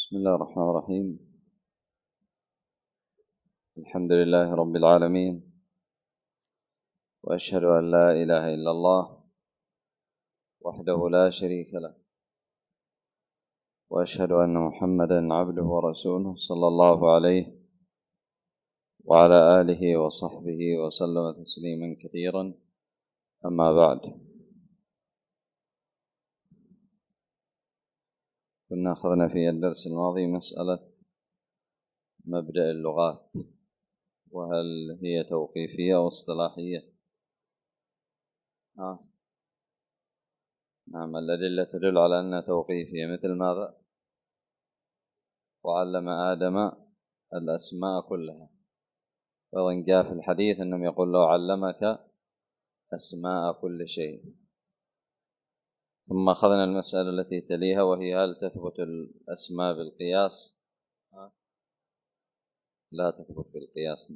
بسم الله الرحمن الرحيم. الحمد لله رب العالمين، وأشهد أن لا إله إلا الله وحده لا شريك له، وأشهد أن محمدا عبده ورسوله صلى الله عليه وعلى آله وصحبه وسلم تسليما كثيرا. أما بعد، كنا أخذنا في الدرس الماضي مسألة مبدأ اللغات، وهل هي توقيفية أو اصطلاحية؟ نعم، الأدلة تدل على أنها توقيفية، مثل ماذا؟ وعلم آدم الأسماء كلها، وإن جاء في الحديث أنهم يقول له علمك أسماء كل شيء. ثم أخذنا المسألة التي تليها، وهي هل تثبت الأسماء بالقياس؟ لا تثبت بالقياس.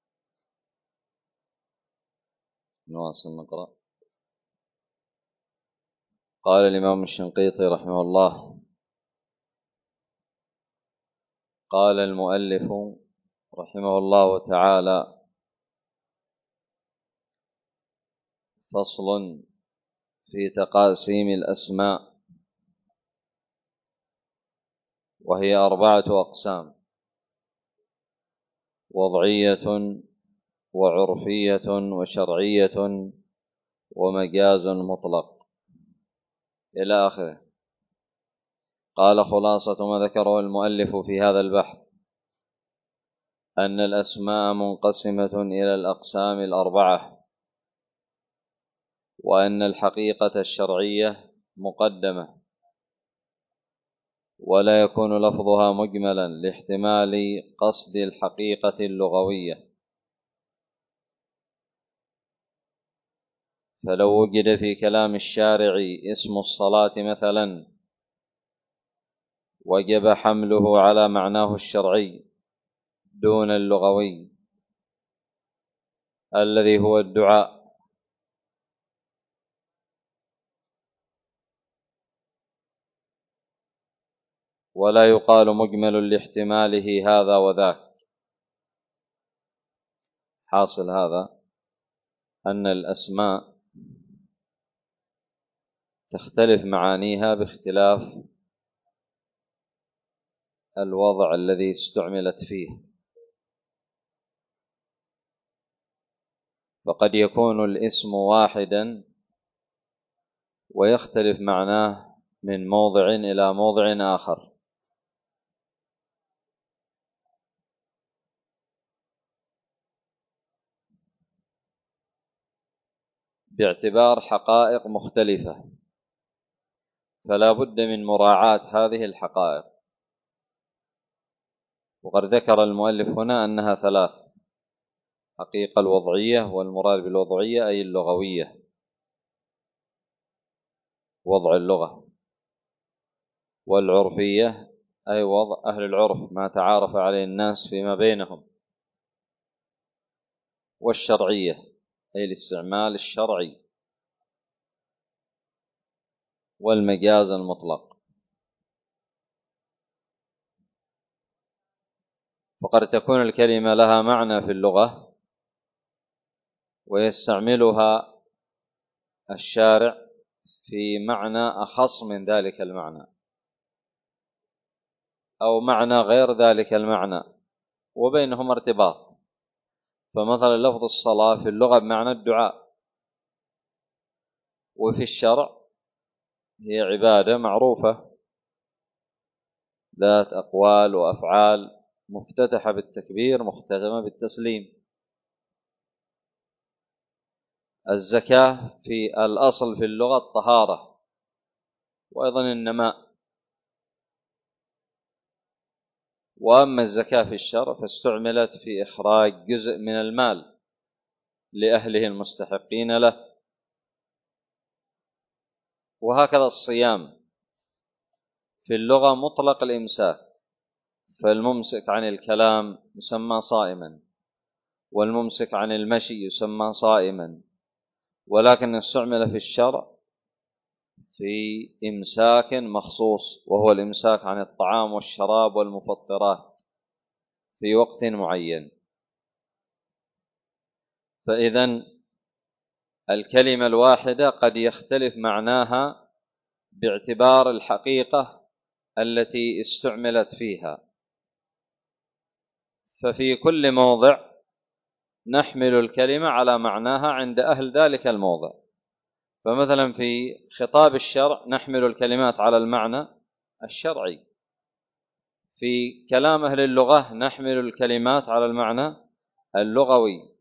نواصل نقرأ. قال الإمام الشنقيطي رحمه الله: قال المؤلف رحمه الله تعالى: فصل في تقاسيم الأسماء، وهي 4 أقسام: وضعية وعرفية وشرعية ومجاز مطلق، إلى آخره. قال: خلاصة ما ذكره المؤلف في هذا البحث أن الأسماء منقسمة إلى الأقسام 4، وأن الحقيقة الشرعية مقدمة، ولا يكون لفظها مجملا لاحتمال قصد الحقيقة اللغوية، فلو وجد في كلام الشارع اسم الصلاة مثلا وجب حمله على معناه الشرعي دون اللغوي الذي هو الدعاء، ولا يقال مجمل لاحتماله هذا وذاك. حاصل هذا أن الأسماء تختلف معانيها باختلاف الوضع الذي استعملت فيه، فقد يكون الاسم واحدا ويختلف معناه من موضع إلى موضع آخر، باعتبار حقائق مختلفة، فلا بد من مراعاة هذه الحقائق. وقد ذكر المؤلف هنا أنها 3: حقيقة الوضعية، والمراد بالوضعية أي اللغوية، وضع اللغة، والعرفية أي وضع أهل العرف، ما تعارف عليه الناس فيما بينهم، والشرعية أي الاستعمال الشرعي، والمجاز المطلق. فقد تكون الكلمة لها معنى في اللغة ويستعملها الشارع في معنى أخص من ذلك المعنى، أو معنى غير ذلك المعنى، وبينهم ارتباط. فمثلا لفظ الصلاة في اللغة بمعنى الدعاء، وفي الشرع هي عبادة معروفة ذات أقوال وأفعال، مفتتحة بالتكبير مختتمة بالتسليم. الزكاة في الأصل في اللغة الطهارة، وأيضا النماء. وأما الزكاة في الشرع فاستعملت في إخراج جزء من المال لأهله المستحقين له. وهكذا الصيام في اللغة مطلق الإمساك، فالممسك عن الكلام يسمى صائما، والممسك عن المشي يسمى صائما، ولكن استعمل في الشرع في إمساك مخصوص، وهو الإمساك عن الطعام والشراب والمفطرات في وقت معين. فإذن الكلمة الواحدة قد يختلف معناها باعتبار الحقيقة التي استعملت فيها، ففي كل موضع نحمل الكلمة على معناها عند أهل ذلك الموضع. فمثلا في خطاب الشرع نحمل الكلمات على المعنى الشرعي، في كلام أهل اللغة نحمل الكلمات على المعنى اللغوي،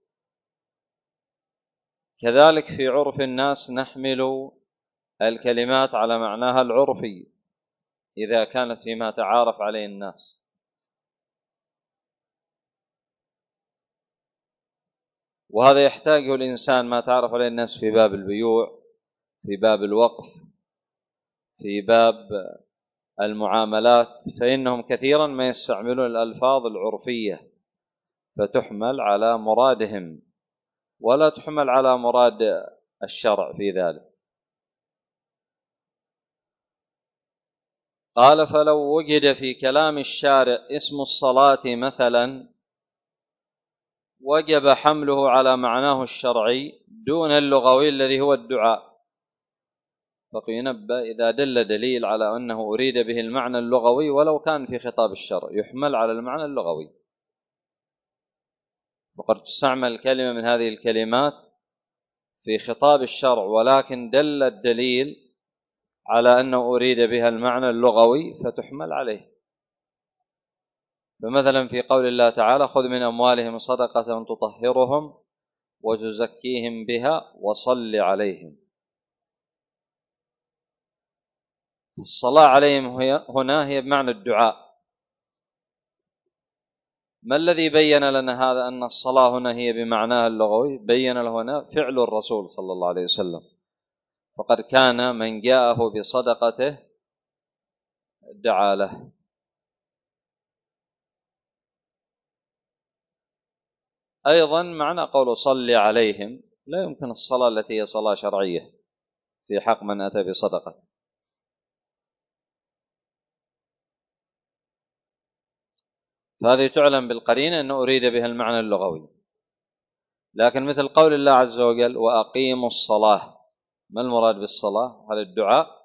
كذلك في عرف الناس نحمل الكلمات على معناها العرفي إذا كانت فيما تعارف عليه الناس. وهذا يحتاجه الإنسان ما تعرف عليه الناس في باب البيوع، في باب الوقف، في باب المعاملات، فإنهم كثيرا ما يستعملون الألفاظ العرفية فتحمل على مرادهم ولا تحمل على مراد الشرع في ذلك. قال: فلو وجد في كلام الشارع اسم الصلاة مثلا وجب حمله على معناه الشرعي دون اللغوي الذي هو الدعاء. فينبه إذا دل دليل على أنه أريد به المعنى اللغوي ولو كان في خطاب الشرع يحمل على المعنى اللغوي. وقد تستعمل كلمة من هذه الكلمات في خطاب الشرع ولكن دل الدليل على أنه أريد بها المعنى اللغوي فتحمل عليه. فمثلا في قول الله تعالى: خذ من أموالهم صدقة تطهرهم وتزكيهم بها وصل عليهم. الصلاة عليهم هنا هي بمعنى الدعاء. ما الذي بين لنا هذا أن الصلاة هنا هي بمعناها اللغوي؟ بين له هنا فعل الرسول صلى الله عليه وسلم، فقد كان من جاءه بصدقته دعا له. أيضا معنى قول صل عليهم لا يمكن الصلاة التي هي صلاة شرعية في حق من أتى بصدقة. فهذه تعلم بالقرينة أنه أريد بها المعنى اللغوي. لكن مثل قول الله عز وجل: وأقيموا الصلاة، ما المراد بالصلاة؟ هذا الدعاء،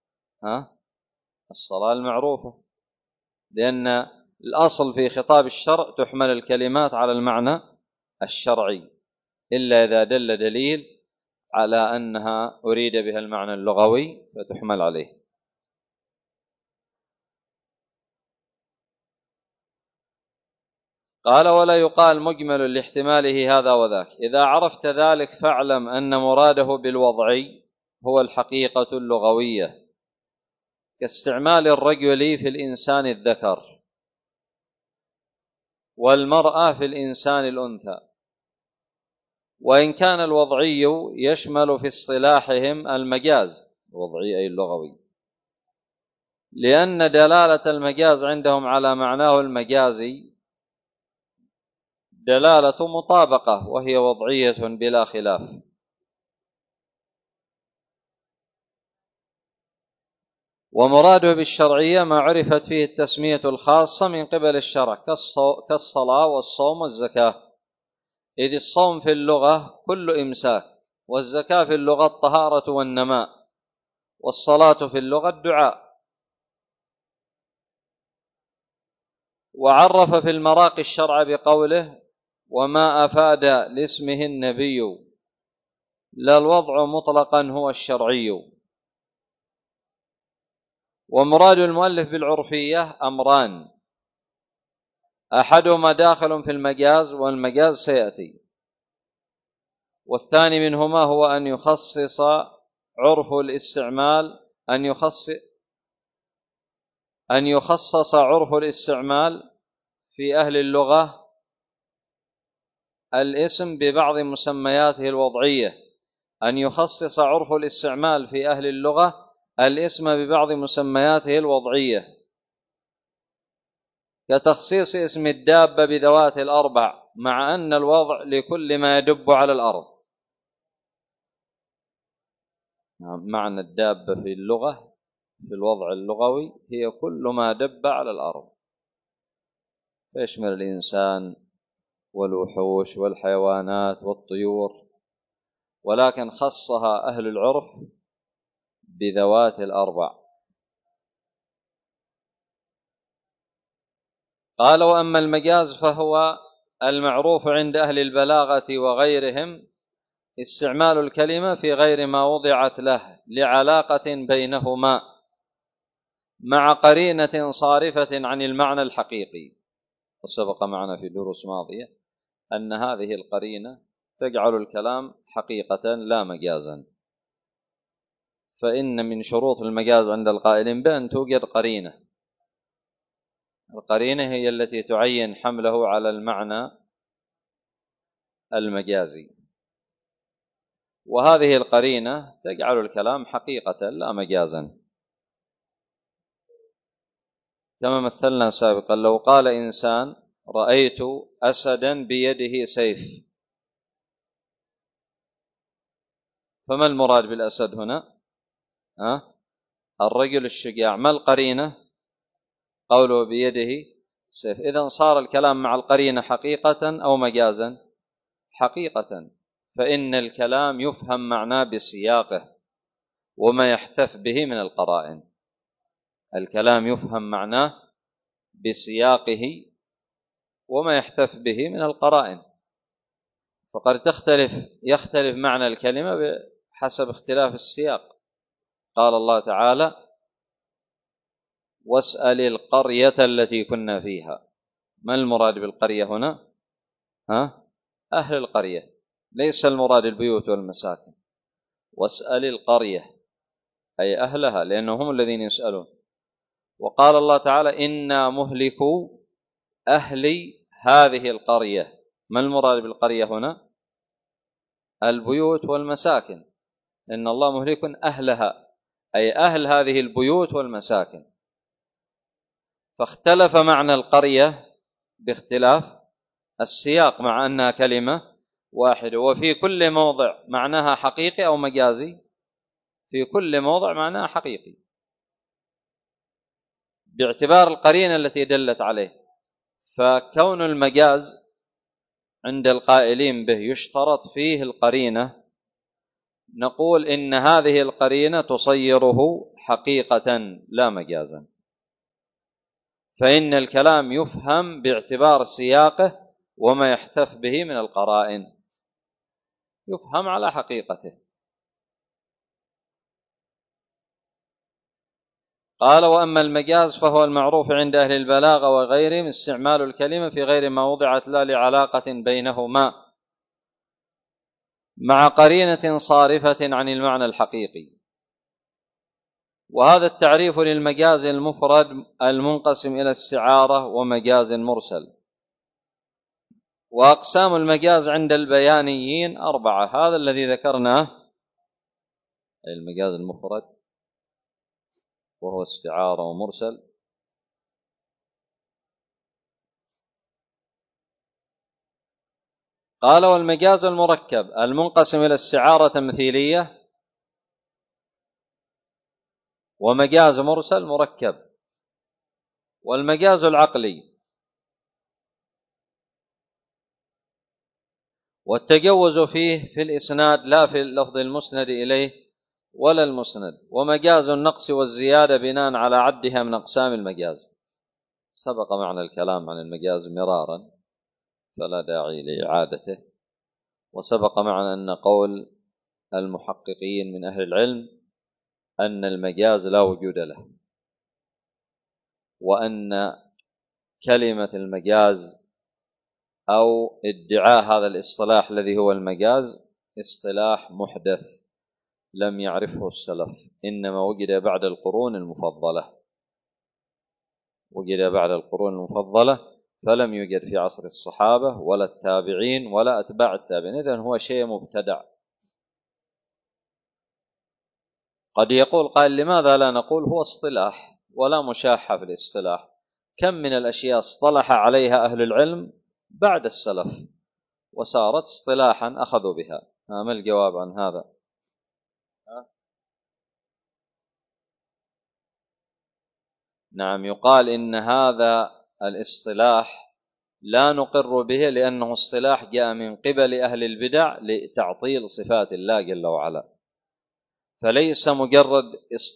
الصلاة المعروفة، لأن الأصل في خطاب الشرع تحمل الكلمات على المعنى الشرعي إلا إذا دل دليل على أنها أريد بها المعنى اللغوي فتحمل عليه. قال: ولا يقال مجمل لاحتماله هذا وذاك. إذا عرفت ذلك فاعلم أن مراده بالوضعي هو الحقيقة اللغوية، كاستعمال الرجل في الإنسان الذكر والمرأة في الإنسان الأنثى، وإن كان الوضعي يشمل في اصطلاحهم المجاز، الوضعي أي اللغوي، لأن دلالة المجاز عندهم على معناه المجازي دلالة مطابقة وهي وضعية بلا خلاف. ومراده بالشرعية ما عرفت فيه التسمية الخاصة من قبل الشرع كالصلاة والصوم والزكاة، إذ الصوم في اللغة كل إمساك، والزكاة في اللغة الطهارة والنماء، والصلاة في اللغة الدعاء. وعرف في المراقي الشرع بقوله: وما أفاد لاسمه النبي، لا الوضع مطلقا هو الشرعي. ومراد المؤلف بالعرفية أمران: أحدهما داخل في المجاز والمجاز سيأتي، والثاني منهما هو أن يخصص عرف الاستعمال أن يخصص عرف الاستعمال في أهل اللغة الاسم ببعض مسمياته الوضعية، أن يخصص عرف الاستعمال في أهل اللغة الاسم ببعض مسمياته الوضعية، كتخصيص اسم الدابة بذوات الأربع مع أن الوضع لكل ما يدب على الأرض. معنى الدابة في اللغة في الوضع اللغوي هي كل ما دب على الأرض، يشمل الإنسان والوحوش والحيوانات والطيور، ولكن خصها أهل العرف بذوات الأربع. قال: وأما المجاز فهو المعروف عند أهل البلاغة وغيرهم استعمال الكلمة في غير ما وضعت له لعلاقة بينهما مع قرينة صارفة عن المعنى الحقيقي. وسبق معنا في دروس ماضية أن هذه القرينة تجعل الكلام حقيقة لا مجازا، فإن من شروط المجاز عند القائلين بأن توجد قرينة. القرينة هي التي تعين حمله على المعنى المجازي، وهذه القرينة تجعل الكلام حقيقة لا مجازا. كما مثلنا سابقا، لو قال إنسان: رأيت أسدا بيده سيف، فما المراد بالأسد هنا؟ الرجل الشجاع. ما القرينة؟ قوله بيده سيف. إذن صار الكلام مع القرينة حقيقة أو مجازا؟ حقيقة، فإن الكلام يفهم معناه بسياقه وما يحتف به من القرائن. الكلام يفهم معناه بسياقه وما يحتف به من القرائن، فقد يختلف معنى الكلمة بحسب اختلاف السياق. قال الله تعالى: واسأل القرية التي كنا فيها. ما المراد بالقرية هنا؟ أهل القرية، ليس المراد البيوت والمساكن. واسأل القرية أي أهلها، لأنهم هم الذين يسألون. وقال الله تعالى: إنا مهلكوا أهل هذه القرية. ما المراد بالقرية هنا؟ البيوت والمساكن، إن الله مهلك أهلها أي أهل هذه البيوت والمساكن. فاختلف معنى القرية باختلاف السياق مع أنها كلمة واحدة، وفي كل موضع معناها حقيقي أو مجازي؟ في كل موضع معناها حقيقي باعتبار القرينة التي دلت عليه. فكون المجاز عند القائلين به يشترط فيه القرينة، نقول إن هذه القرينة تصيره حقيقة لا مجازا، فإن الكلام يفهم باعتبار سياقه وما يحتف به من القرائن، يفهم على حقيقته. قال: وأما المجاز فهو المعروف عند أهل البلاغة وغيرهم استعمال الكلمة في غير ما وضعت لا لعلاقة بينهما مع قرينة صارفة عن المعنى الحقيقي. وهذا التعريف للمجاز المفرد المنقسم إلى استعارة ومجاز مرسل. وأقسام المجاز عند البيانيين 4. هذا الذي ذكرناه المجاز المفرد وهو استعارة ومرسل. قال: والمجاز المركب المنقسم إلى استعارة تمثيلية ومجاز مرسل مركب. والمجاز العقلي والتجوز فيه في الإسناد لا في اللفظ المسند إليه ولا المسند. ومجاز النقص والزيادة بناء على عدها من أقسام المجاز. سبق معنا الكلام عن المجاز مرارا فلا داعي لإعادته. وسبق معنا أن قول المحققين من أهل العلم أن المجاز لا وجود له، وأن كلمة المجاز أو ادعاء هذا الاصطلاح الذي هو المجاز اصطلاح محدث لم يعرفه السلف، إنما وجد بعد القرون المفضلة، وجد بعد القرون المفضلة، فلم يوجد في عصر الصحابة ولا التابعين ولا أتباع التابعين. إذن هو شيء مبتدع. قد يقول قائل: لماذا لا نقول هو اصطلاح ولا مشاحة في الاصطلاح؟ كم من الأشياء اصطلح عليها أهل العلم بعد السلف وصارت اصطلاحا أخذوا بها. ما الجواب عن هذا؟ نعم، يقال إن هذا الاصطلاح لا نقر به لأنه اصطلاح جاء من قبل أهل البدع لتعطيل صفات الله جل وعلا، فليس مجرد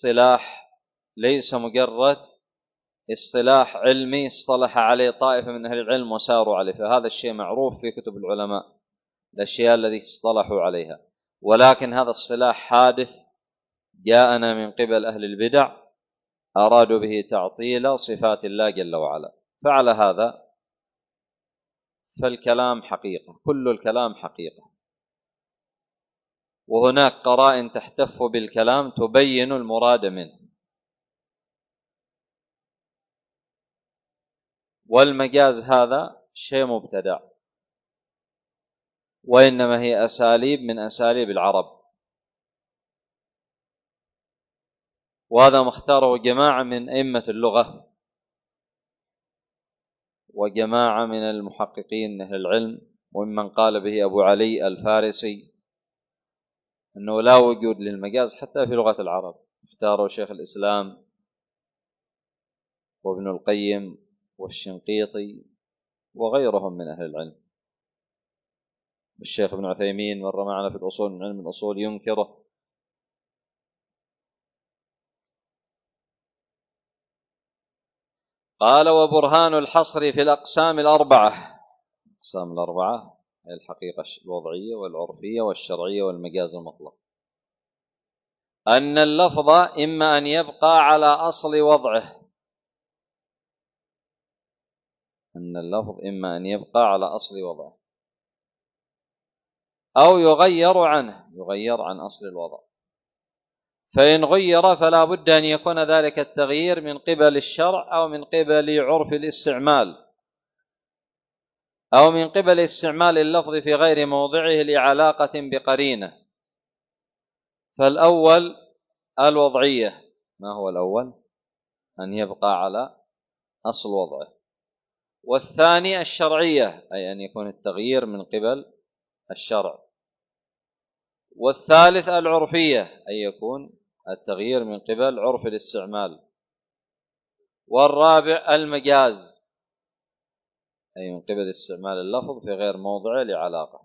اصطلاح علمي اصطلح عليه طائفة من أهل العلم وساروا عليه، فهذا الشيء معروف في كتب العلماء الأشياء التي اصطلحوا عليها، ولكن هذا الصلاح حادث جاءنا من قبل أهل البدع أرادوا به تعطيل صفات الله جل وعلا. فعلى هذا فالكلام حقيقة، كل الكلام حقيقة، وهناك قرائن تحتف بالكلام تبين المراد منه. والمجاز هذا شيء مبتدع، وإنما هي أساليب من أساليب العرب، وهذا مختاره جماعة من أئمة اللغة وجماعة من المحققين أهل العلم، وممن قال به أبو علي الفارسي أنه لا وجود للمجاز حتى في لغة العرب، اختاره شيخ الإسلام وابن القيم والشنقيطي وغيرهم من أهل العلم. الشيخ ابن عثيمين مر معنا في الأصول من علم الأصول ينكره. قال: وبرهان الحصر في الأقسام الأربعة، الأقسام الأربعة هي الحقيقة الوضعية والعرفية والشرعية والمجاز المطلق، أن اللفظ إما أن يبقى على أصل وضعه، أن اللفظ إما أن يبقى على أصل وضعه أو يغير عن أصل الوضع، فإن غير فلا بد أن يكون ذلك التغيير من قبل الشرع أو من قبل عرف الاستعمال أو من قبل استعمال اللفظ في غير موضعه لعلاقة بقرينة. فالأول الوضعية. ما هو الأول؟ أن يبقى على أصل وضعه. والثاني الشرعية، أي أن يكون التغيير من قبل الشرع. والثالث العرفية، أي يكون التغيير من قبل عرف الاستعمال. والرابع المجاز، أي من قبل استعمال اللفظ في غير موضعه لعلاقة.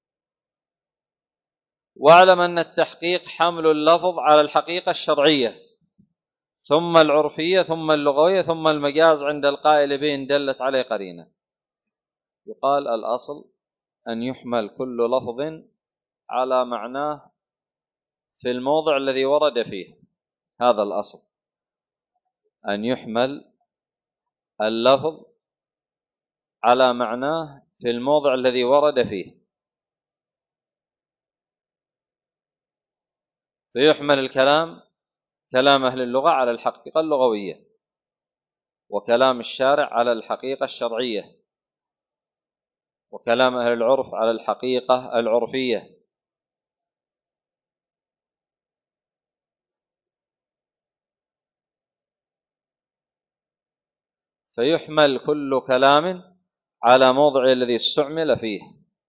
واعلم أن التحقيق حمل اللفظ على الحقيقة الشرعية ثم العرفية ثم اللغوية ثم المجاز عند القائل به إن دلت عليه قرينة. يقال الأصل أن يحمل كل لفظ على معناه في الموضع الذي ورد فيه، هذا الأصل، أن يحمل اللفظ على معناه في الموضع الذي ورد فيه، فيحمل الكلام كلام أهل اللغة على الحقيقة اللغوية، وكلام الشارع على الحقيقة الشرعية، وكلام أهل العرف على الحقيقة العرفية. فيحمل كل كلام على موضع الذي استعمل فيه.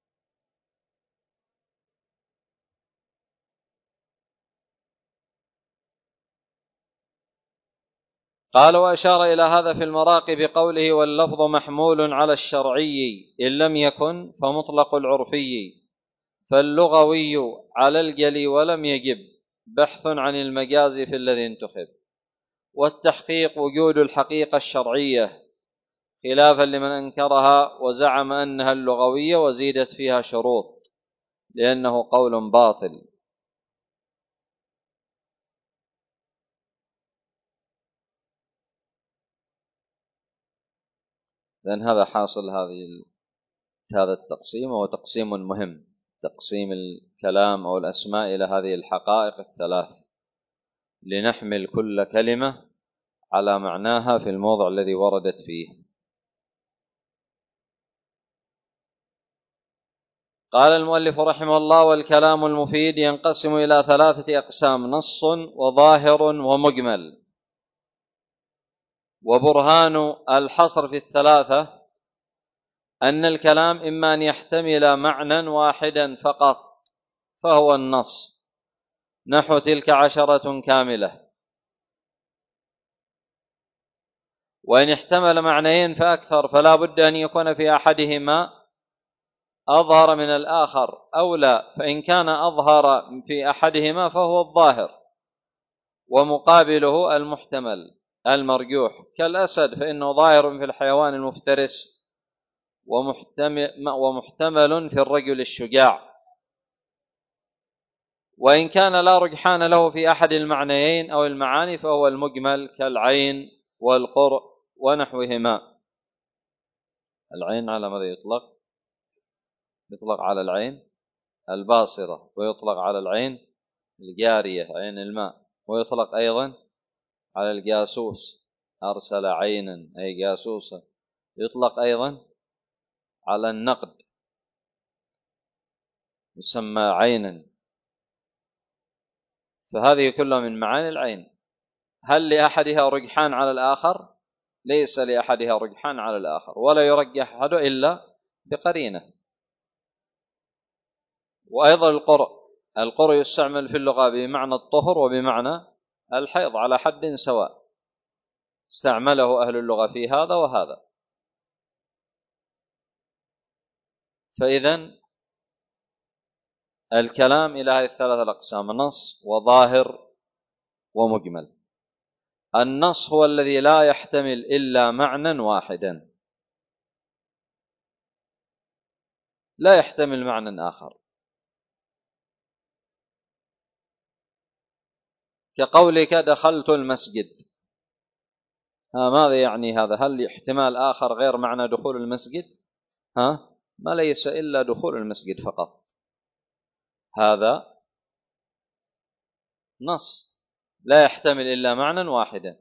قال: وأشار إلى هذا في المراقي بقوله: واللفظ محمول على الشرعي إن لم يكن فمطلق العرفي، فاللغوي على الجلي ولم يجب بحث عن المجاز في الذي انتخب. والتحقيق وجود الحقيقة الشرعية خلافا لمن أنكرها وزعم أنها اللغوية وزيدت فيها شروط، لأنه قول باطل. لأن هذا حاصل هذا التقسيم، وهو تقسيم مهم، تقسيم الكلام أو الأسماء إلى هذه الحقائق الثلاث، لنحمل كل كلمة على معناها في الموضع الذي وردت فيه. قال المؤلف رحمه الله: والكلام المفيد ينقسم إلى ثلاثة أقسام: نص وظاهر ومجمل. وبرهان الحصر في الثلاثة أن الكلام إما أن يحتمل معنى واحدا فقط فهو النص، نحو تلك 10 كاملة، وإن احتمل معنيين فأكثر فلا بد أن يكون في أحدهما أظهر من الآخر أو لا، فإن كان أظهر في أحدهما فهو الظاهر، ومقابله المحتمل المرجوح، كالأسد فإنه ظاهر في الحيوان المفترس ومحتمل في الرجل الشجاع. وإن كان لا رجحان له في أحد المعنيين أو المعاني فهو المجمل كالعين والقرء ونحوهما. العين على ماذا يطلق؟ يطلق على العين الباصرة، ويطلق على العين الجارية عين الماء، ويطلق أيضا على الجاسوس أرسل عينا أي جاسوسا، يطلق أيضا على النقد يسمى عينا. فهذه كلها من معاني العين. هل لأحدها رجحان على الآخر؟ ليس لأحدها رجحان على الآخر، ولا يرجح أحد إلا بقرينة. وأيضا القرء يستعمل في اللغة بمعنى الطهر وبمعنى الحيض على حد سواء، استعمله أهل اللغة في هذا وهذا. فإذن الكلام إلى هذه الثلاثة الأقسام: نص وظاهر ومجمل. النص هو الذي لا يحتمل إلا معنى واحدا، لا يحتمل معنى آخر، كقولك دخلت المسجد. ماذا يعني هذا؟ هل احتمال آخر غير معنى دخول المسجد؟ ما ليس إلا دخول المسجد فقط، هذا نص لا يحتمل إلا معنى واحدا.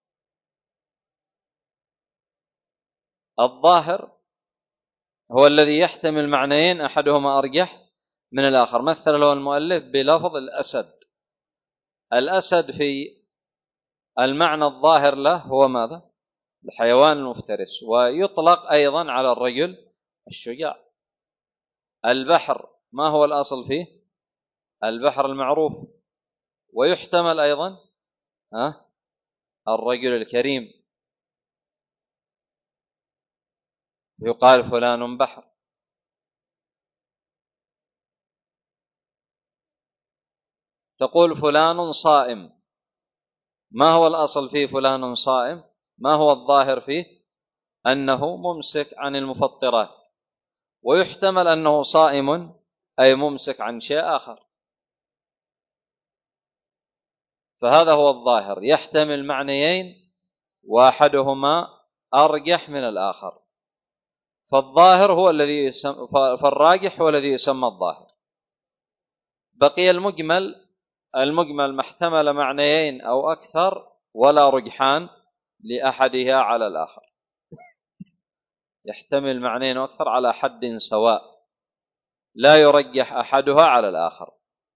الظاهر هو الذي يحتمل معنيين أحدهما أرجح من الآخر. مثل له المؤلف بلفظ الأسد. الأسد في المعنى الظاهر له هو ماذا؟ الحيوان المفترس، ويطلق أيضا على الرجل الشجاع. البحر ما هو الأصل فيه؟ البحر المعروف، ويحتمل أيضا الرجل الكريم، يقال فلان بحر. تقول فلان صائم، ما هو الأصل فيه فلان صائم؟ ما هو الظاهر فيه؟ أنه ممسك عن المفطرات، ويحتمل أنه صائم أي ممسك عن شيء آخر. فهذا هو الظاهر، يحتمل معنيين واحدهما أرجح من الآخر. فالظاهر هو الذي فالراجح هو الذي يسمى الظاهر. بقي المجمل ما احتمل معنيين أو أكثر ولا رجحان لأحدها على الآخر، يحتمل معنيين أو أكثر على حد سواء، لا يرجح أحدها على الآخر.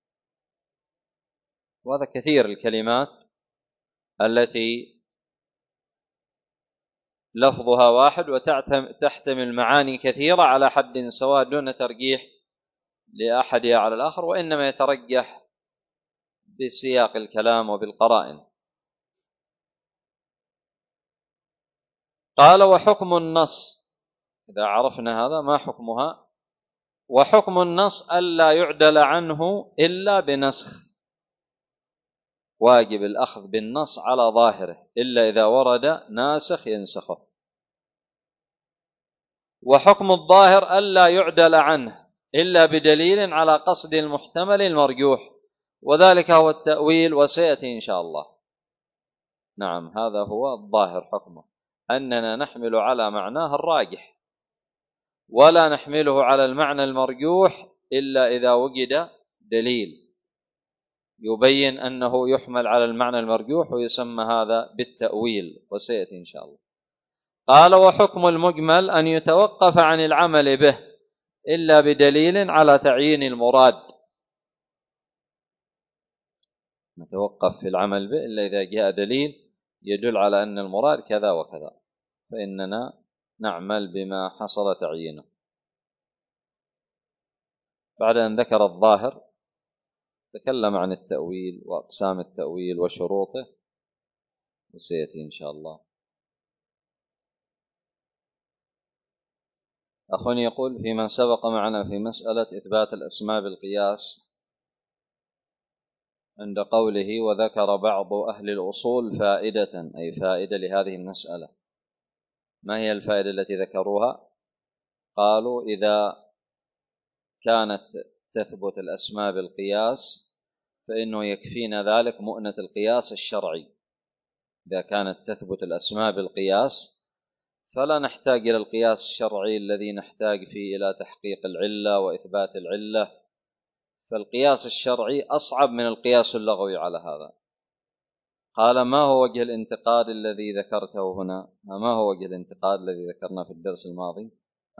وهذا كثير الكلمات التي لفظها واحد وتحتمل معاني كثيرة على حد سواء دون ترجيح لأحدها على الآخر، وإنما يترجح بسياق الكلام وبالقرائن. قال: وحكم النص، إذا عرفنا هذا ما حكمها. وحكم النص ألا يعدل عنه إلا بنسخ، واجب الأخذ بالنص على ظاهره إلا إذا ورد ناسخ ينسخه. وحكم الظاهر ألا يعدل عنه إلا بدليل على قصد المحتمل المرجوح، وذلك هو التأويل، وسيأتي إن شاء الله. نعم، هذا هو الظاهر حكمه، أننا نحمل على معناه الراجح، ولا نحمله على المعنى المرجوح إلا إذا وجد دليل يبين أنه يحمل على المعنى المرجوح، ويسمى هذا بالتأويل، وسيأتي إن شاء الله. قال: وحكم المجمل أن يتوقف عن العمل به إلا بدليل على تعيين المراد. نتوقف في العمل به إلا إذا جاء دليل يدل على أن المراد كذا وكذا، فإننا نعمل بما حصل تعيينه. بعد أن ذكر الظاهر تكلم عن التأويل وأقسام التأويل وشروطه، وسيأتي إن شاء الله. أخونا يقول: في من سبق معنا في مسألة إثبات الأسماء بالقياس عند قوله: وذكر بعض أهل الأصول فائدة، أي فائدة لهذه المسألة. ما هي الفائدة التي ذكروها؟ قالوا: إذا كانت تثبت الأسماء بالقياس فإنه يكفينا ذلك مؤنة القياس الشرعي. إذا كانت تثبت الأسماء بالقياس فلا نحتاج إلى القياس الشرعي الذي نحتاج فيه إلى تحقيق العلة وإثبات العلة، فالقياس الشرعي أصعب من القياس اللغوي على هذا. قال: ما هو وجه الانتقاد الذي ذكرته هنا؟ ما هو وجه الانتقاد الذي ذكرنا في الدرس الماضي؟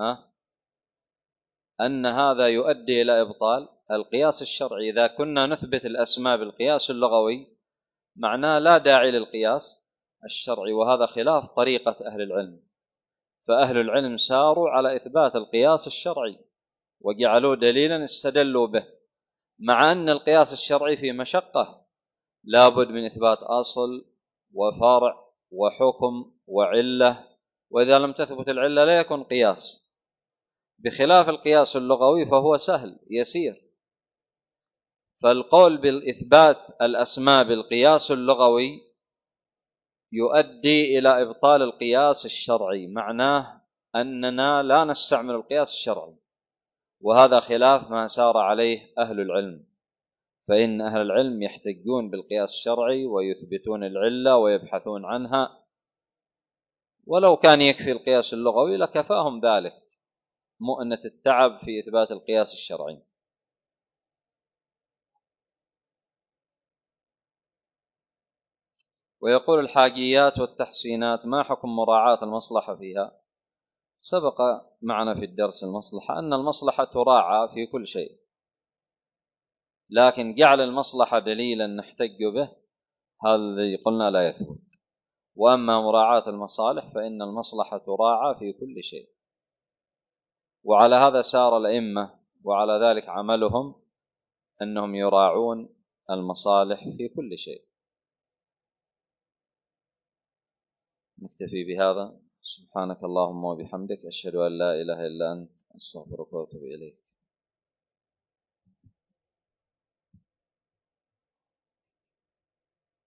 أن هذا يؤدي إلى إبطال القياس الشرعي. إذا كنا نثبت الأسماء بالقياس اللغوي معناه لا داعي للقياس الشرعي، وهذا خلاف طريقة أهل العلم. فأهل العلم ساروا على إثبات القياس الشرعي وجعلوه دليلا استدلوا به، مع أن القياس الشرعي فيه مشقة، لابد من إثبات أصل وفرع وحكم وعلة، وإذا لم تثبت العلة لا يكون قياس، بخلاف القياس اللغوي فهو سهل يسير. فالقول بالإثبات الأسماء بالقياس اللغوي يؤدي إلى إبطال القياس الشرعي، معناه أننا لا نستعمل القياس الشرعي، وهذا خلاف ما سار عليه أهل العلم. فإن أهل العلم يحتجون بالقياس الشرعي ويثبتون العلة ويبحثون عنها، ولو كان يكفي القياس اللغوي لكفاهم ذلك مؤنة التعب في إثبات القياس الشرعي. ويقول: الحاجيات والتحسينات ما حكم مراعاة المصلحة فيها؟ سبق معنا في الدرس المصلحة أن المصلحة تراعى في كل شيء، لكن جعل المصلحة دليلا نحتج به هذا الذي قلنا لا يثبت. وأما مراعاة المصالح فإن المصلحة تراعى في كل شيء، وعلى هذا سار الأئمة، وعلى ذلك عملهم أنهم يراعون المصالح في كل شيء. نكتفي بهذا. سبحانك اللهم وبحمدك، أشهد أن لا إله إلا أنت، أستغفرك وأتوب إليك.